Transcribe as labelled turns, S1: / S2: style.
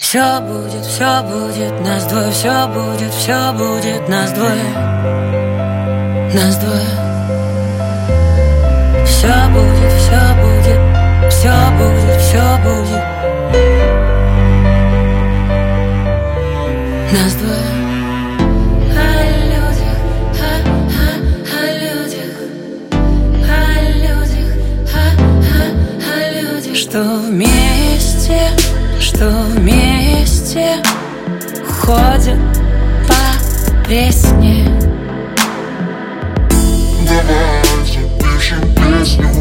S1: все будет, нас двое. Все будет, нас двое. Нас двое. Все будет, все будет, все будет, все будет. Нас двое. Что вместе ходят по пресне.
S2: Давай запишем песню.